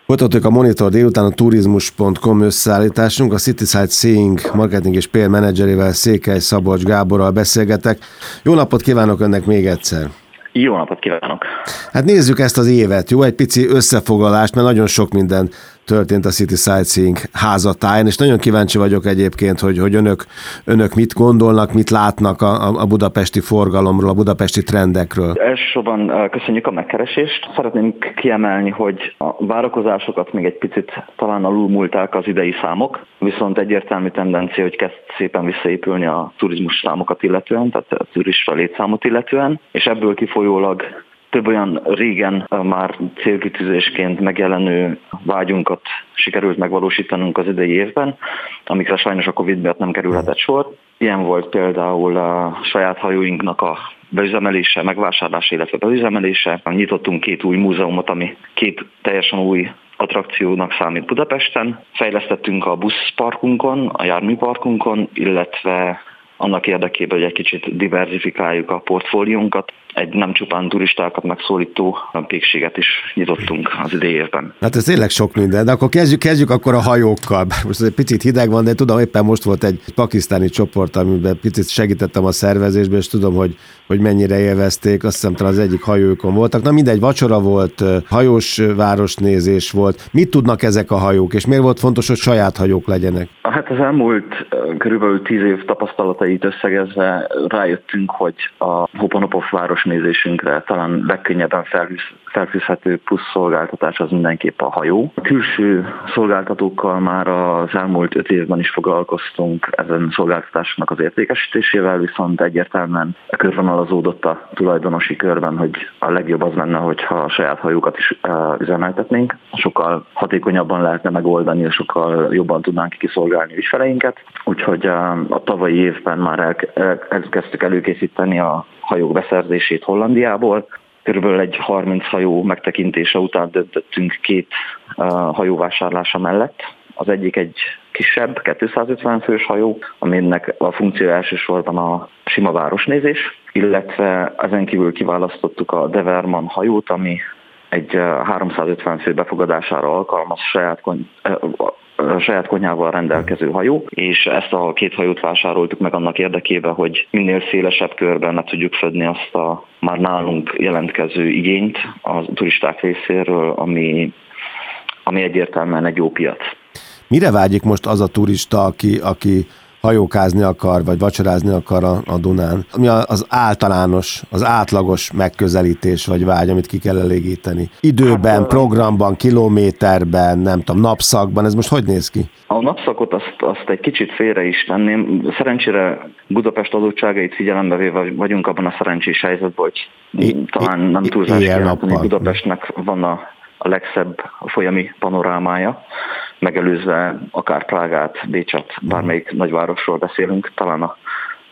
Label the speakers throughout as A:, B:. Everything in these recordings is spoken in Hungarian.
A: Folytatjuk a Monitor délután a turizmus.com összeállításunk. A Cityside Seeing marketing és PR menedzserével, Székely Szabolcs Gáborral beszélgetek. Jó napot kívánok önnek még egyszer!
B: Jó napot kívánok!
A: Hát nézzük ezt az évet, jó? Egy pici összefoglalást, mert nagyon sok minden történt a City Sightseeing házatáján, és nagyon kíváncsi vagyok egyébként, hogy önök mit gondolnak, mit látnak a budapesti forgalomról, a budapesti trendekről.
B: Elsősorban köszönjük a megkeresést. Szeretném kiemelni, hogy a várakozásokat még egy picit talán alulmúlták az idei számok, viszont egyértelmű tendencia, hogy kezd szépen visszaépülni a turizmus számokat illetően, tehát a turista létszámot illetően, és ebből kifolyólag több olyan régen már célkitűzésként megjelenő vágyunkat sikerült megvalósítanunk az idei évben, amikre sajnos a Covid miatt nem kerülhetett sor. Ilyen volt például a saját hajóinknak a beüzemelése, megvásárlása, illetve beüzemelése. Nyitottunk 2 új múzeumot, ami 2 teljesen új attrakciónak számít Budapesten. Fejlesztettünk a buszparkunkon, a járműparkunkon, illetve annak érdekében, hogy egy kicsit diverzifikáljuk a portfóliónkat, egy nem csupán turistákat megszólító pékséget is nyitottunk az idei évben.
A: Hát ez tényleg sok minden, de akkor kezdjük akkor a hajókkal. Most egy picit hideg van, de tudom, éppen most volt egy pakisztáni csoport, amiben picit segítettem a szervezésben, és tudom, hogy mennyire élvezték, azt hiszem talán az egyik hajókon voltak. Na mindegy, vacsora volt, hajós városnézés volt. Mit tudnak ezek a hajók, és miért volt fontos, hogy saját hajók legyenek?
B: Hát az elmúlt körülbelül 10 év tapasztalatait összegezve rájöttünk, hogy a Hoponopov városnézésünkre talán legkönnyebben felfűzhető plusz szolgáltatás az mindenképp a hajó. A külső szolgáltatókkal már az elmúlt 5 évben is foglalkoztunk ezen szolgáltatásnak az értékesítésével, viszont egyértelműen körvonalazódott a tulajdonosi körben, hogy a legjobb az lenne, hogyha a saját hajókat is üzemeltetnénk. Sokkal hatékonyabban lehetne megoldani, és sokkal jobban tudnánk kiszolgálni ügyfeleinket. Úgyhogy a tavalyi évben már elkezdtük előkészíteni a hajók beszerzését Hollandiából. Körülbelül egy 30 hajó megtekintése után döntöttünk 2 hajó vásárlása mellett. Az egyik egy kisebb, 250 fős hajó, aminek a funkció elsősorban a sima városnézés, illetve ezen kívül kiválasztottuk a Deverman hajót, ami egy 350 fő befogadására alkalmas saját konyhával rendelkező hajó, és ezt a 2 hajót vásároltuk meg annak érdekében, hogy minél szélesebb körben le tudjuk fedni azt a már nálunk jelentkező igényt a turisták részéről, ami egyértelműen egy jó piac.
A: Mire vágyik most az a turista, aki hajókázni akar, vagy vacsorázni akar a Dunán? Mi az általános, az átlagos megközelítés, vagy vágy, amit ki kell elégíteni? Időben, programban, kilométerben, nem tudom, napszakban, ez most hogy néz ki?
B: A napszakot azt egy kicsit félre is tenném. Szerencsére Budapest adottságait figyelembe véve vagyunk abban a szerencsés helyzetben, hogy talán nem túlzás kijelenteni, Budapestnek van a legszebb folyami panorámája, megelőzve akár Prágát, Bécset, bármelyik nagyvárosról beszélünk, talán a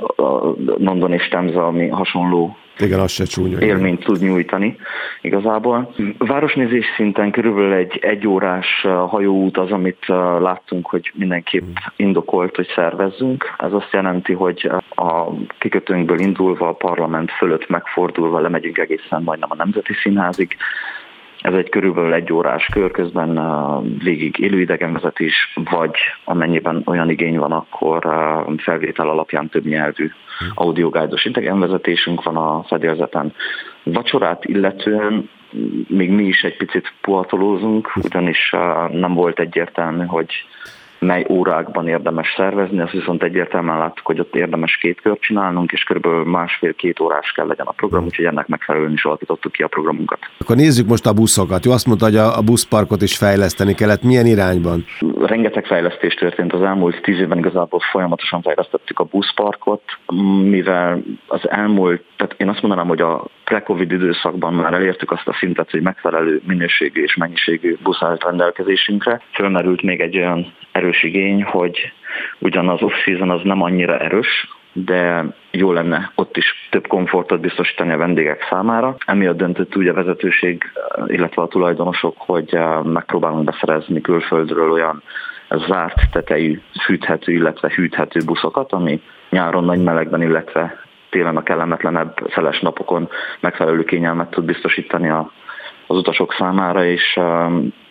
B: London és Temze, ami hasonló élményt tud nyújtani igazából. Városnézés szinten körülbelül egy órás hajóút az, amit láttunk, hogy mindenképp indokolt, hogy szervezzünk. Ez azt jelenti, hogy a kikötőnkből indulva, a parlament fölött megfordulva lemegyünk egészen majdnem a Nemzeti Színházig. Ez egy körülbelül 1 órás kör, közben végig élőidegenvezetés, vagy amennyiben olyan igény van, akkor felvétel alapján több nyelvű audioguidos idegenvezetésünk van a fedélzeten. Vacsorát illetően még mi is egy picit puhatolózunk, ugyanis nem volt egyértelmű, hogy mely órákban érdemes szervezni, azt viszont egyértelműen láttuk, hogy ott érdemes 2 kört csinálnunk, és körülbelül 1,5-2 órás kell legyen a program, úgyhogy ennek megfelelően is alakítottuk ki a programunkat.
A: Akkor nézzük most a buszokat. Jó, azt mondta, hogy a buszparkot is fejleszteni kellett. Milyen irányban?
B: Rengeteg fejlesztés történt az elmúlt 10 évben, igazából folyamatosan fejlesztettük a buszparkot, mivel az elmúlt, tehát én azt mondanám, hogy a pre-Covid időszakban már elértük azt a szintet, hogy megfelelő minőségű és mennyiségű busz állt rendelkezésünkre. Fölmerült még egy olyan erős igény, hogy ugyan az off-season az nem annyira erős, de jó lenne ott is több komfortot biztosítani a vendégek számára. Emiatt döntött úgy a vezetőség, illetve a tulajdonosok, hogy megpróbálunk beszerezni külföldről olyan zárt tetejű, fűthető, illetve hűthető buszokat, ami nyáron nagy melegben, illetve télen a kellemetlenebb szeles napokon megfelelő kényelmet tud biztosítani az utasok számára, és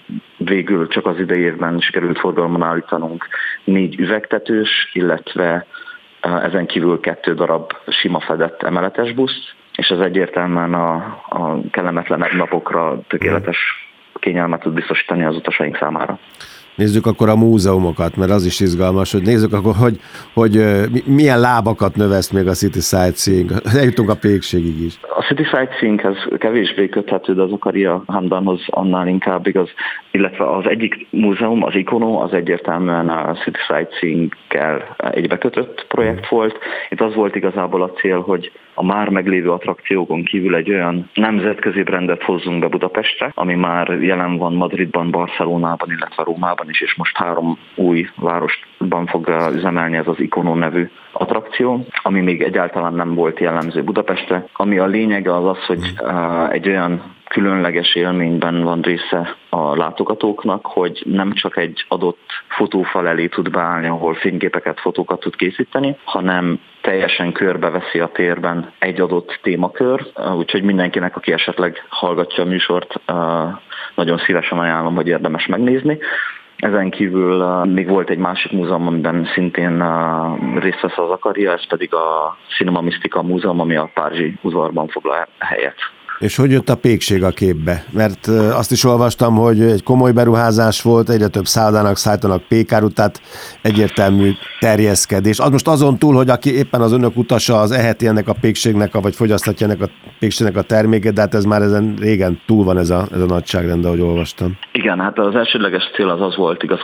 B: végül csak az idei évben sikerült forgalomban állítanunk 4 üvegtetős, illetve ezen kívül 2 darab sima fedett emeletes buszt, és ez egyértelműen a kellemetlenebb napokra tökéletes kényelmet tud biztosítani az utasaink számára.
A: Nézzük akkor a múzeumokat, mert az is izgalmas, hogy nézzük akkor, hogy milyen lábakat növeszt még a City Sightseeing. Eljutunk a Pékségig is.
B: A City Sightseeinghez kevésbé köthető, de az Zakaria Hamdanhoz annál inkább igaz, illetve az egyik múzeum, az Icono, az egyértelműen a City Sightseeing-kel egybekötött projekt volt. Itt az volt igazából a cél, hogy a már meglévő attrakciókon kívül egy olyan nemzetközi brandet hozzunk be Budapestre, ami már jelen van Madridban, Barcelonában, illetve Rómában is, és most 3 új városban fog üzemelni ez az Icono nevű attrakció, ami még egyáltalán nem volt jellemző Budapestre. Ami a lényege az, hogy egy olyan különleges élményben van része a látogatóknak, hogy nem csak egy adott fotófal elé tud beállni, ahol fényképeket, fotókat tud készíteni, hanem teljesen körbeveszi a térben egy adott témakör, úgyhogy mindenkinek, aki esetleg hallgatja a műsort, nagyon szívesen ajánlom, hogy érdemes megnézni. Ezen kívül még volt egy másik múzeum, amiben szintén részt vesz az Zakaria, ez pedig a Cinema Mystica múzeum, ami a párizsi udvarban foglal helyet.
A: És hogy jött a Pékség a képbe? Mert azt is olvastam, hogy egy komoly beruházás volt, egyre több szállodának szállítanak pékárút, tehát egyértelmű terjeszkedés. Az most azon túl, hogy aki éppen az önök utasa, az eheti ennek a pékségnek, vagy fogyasztatja ennek a pékségnek a terméket, de hát ez már ezen régen túl van ez a nagyságrend, ahogy olvastam.
B: Igen, hát az elsődleges cél az volt, igaz,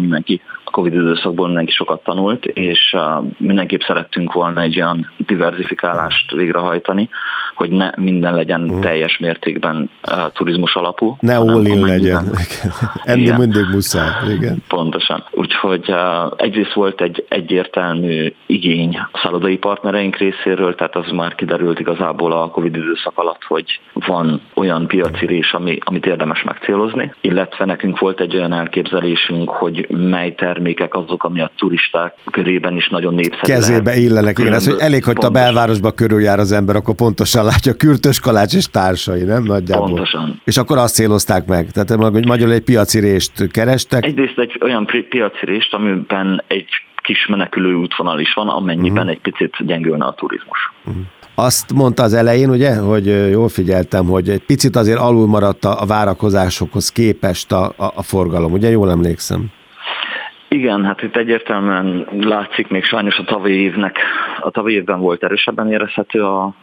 B: a Covid időszakból mindenki sokat tanult, és mindenképp szerettünk volna egy olyan diverzifikálást végrehajtani, hogy ne minden legyen teljes mértékben turizmus alapú.
A: Ne all-in legyen. Ennél mindig muszáj. Igen.
B: Pontosan. Úgyhogy egyrészt volt egy egyértelmű igény a szállodai partnereink részéről, tehát az már kiderült igazából a Covid időszak alatt, hogy van olyan piaci rés, amit érdemes megcélozni, illetve nekünk volt egy olyan elképzelésünk, hogy mely termékek azok, ami a turisták körében is nagyon népszerű.
A: Kezébe illenek. Igen, ez, hogy elég, hogy a belvárosba körüljár az ember, akkor pontosan látja Kürtös Kalács és társai, nem? Nagyjából.
B: Pontosan.
A: És akkor azt célozták meg. Tehát magyarul egy piaci rést kerestek.
B: Egyrészt egy olyan piaci rést, amiben egy kis menekülő útvonal is van, amennyiben egy picit gyengülne a turizmus.
A: Azt mondta az elején, ugye, hogy jól figyeltem, hogy egy picit azért alul maradt a várakozásokhoz képest a forgalom, ugye, jól emlékszem?
B: Igen, hát itt egyértelműen látszik még sajnos a tavalyi évben volt erősebben érezhető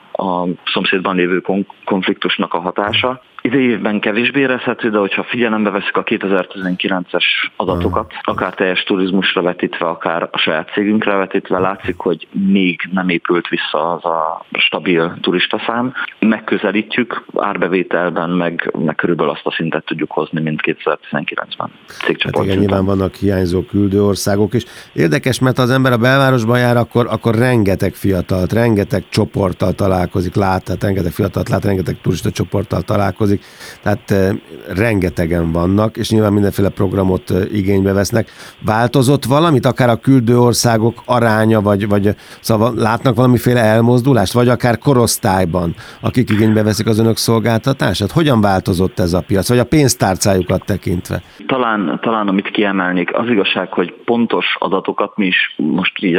B: a szomszédban lévő konfliktusnak a hatása. Idei évben kevésbé érezhető, de hogyha figyelembe veszük a 2019-es adatokat, akár teljes turizmusra vetítve, akár a saját cégünkre vetítve, látszik, hogy még nem épült vissza az a stabil turistaszám. Megközelítjük, árbevételben meg körülbelül azt a szintet tudjuk hozni, mint 2019-ben.
A: Hát igen, nyilván vannak hiányzó küldőországok, és érdekes, mert ha az ember a belvárosban jár, akkor rengeteg fiatalt, rengeteg csoporttal találkozik, tehát rengeteg fiatalt lát, rengeteg turista csoporttal találkozik, tehát rengetegen vannak, és nyilván mindenféle programot igénybe vesznek. Változott valamit, akár a küldő országok aránya, vagy szóval látnak valamiféle elmozdulást, vagy akár korosztályban, akik igénybe veszik az önök szolgáltatását? Hogyan változott ez a piac, vagy a pénztárcájukat tekintve?
B: Talán amit kiemelnék, az igazság, hogy pontos adatokat mi is most így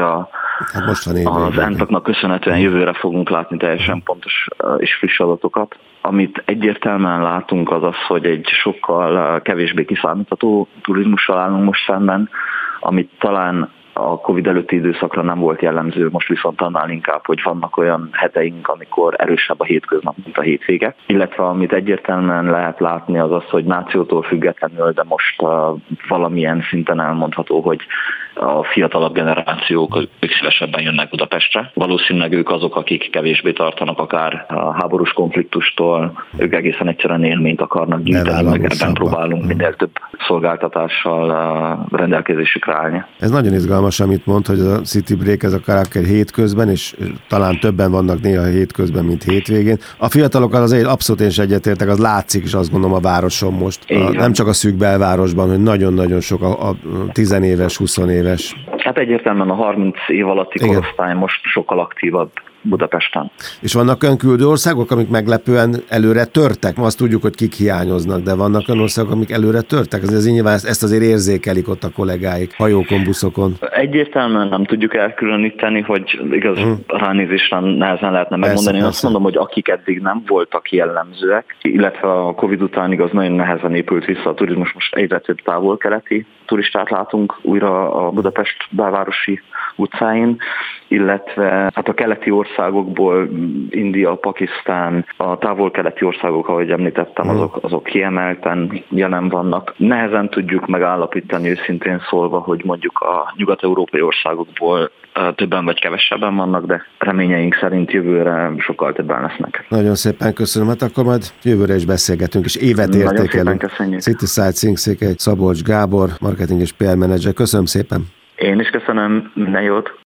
B: az ENTAK-nak köszönhetően jövőre fogunk látni teljesen pontos és friss adatokat. Amit egyértelműen látunk az, hogy egy sokkal kevésbé kiszámítható turizmussal állunk most szemben, amit talán a Covid előtti időszakra nem volt jellemző, most viszont annál inkább, hogy vannak olyan heteink, amikor erősebb a hétköznap, mint a hétvége. Illetve amit egyértelműen lehet látni az, hogy nációtól függetlenül, de most valamilyen szinten elmondható, hogy a fiatalabb generációk ők szívesebben jönnek Budapestre. Valószínűleg ők azok, akik kevésbé tartanak akár a háborús konfliktustól, ők egészen egyszerűen élményt akarnak gyűjteni, meg ebben próbálunk minél több szolgáltatással rendelkezésükre állni.
A: Ez nagyon izgalmas, amit mond, hogy a City Break ez akár hétközben, és talán többen vannak néha hétközben, mint hétvégén. A fiatalokkal azért abszolút én is egyetértek, az látszik is, azt gondolom, a városon most. Nem csak a szűk belvárosban, hogy nagyon-nagyon sok a 10 éves, 20 éves.
B: Hát egyértelműen a 30 év alatti korosztály most sokkal aktívabb, Budapesten.
A: És vannak olyan küldő országok, amik meglepően előre törtek? Ma azt tudjuk, hogy kik hiányoznak, de vannak olyan országok, amik előre törtek? Ez nyilván ezt azért érzékelik ott a kollégáik, hajókon, buszokon.
B: Egyértelműen nem tudjuk elkülöníteni, hogy igaz, ránézésre nehezen lehetne megmondani. Én azt mondom, hogy akik eddig nem voltak jellemzőek, illetve a Covid után igaz nagyon nehezen épült vissza a turizmus, most egyre több távol-keleti turistát látunk újra a Budapest belvárosi utcáin, illetve hát a keleti országokból India, Pakisztán, a távol-keleti országok, ahogy említettem, azok kiemelten jelen vannak. Nehezen tudjuk megállapítani őszintén szólva, hogy mondjuk a nyugat-európai országokból többen vagy kevesebben vannak, de reményeink szerint jövőre sokkal többen lesznek.
A: Nagyon szépen köszönöm, hát akkor majd jövőre is beszélgetünk, és évet értékelünk. City Sightseeing Székely Szabolcs Gábor, marketing és PR menedzser. Köszönöm szépen.
B: Én is köszönöm, minden jót.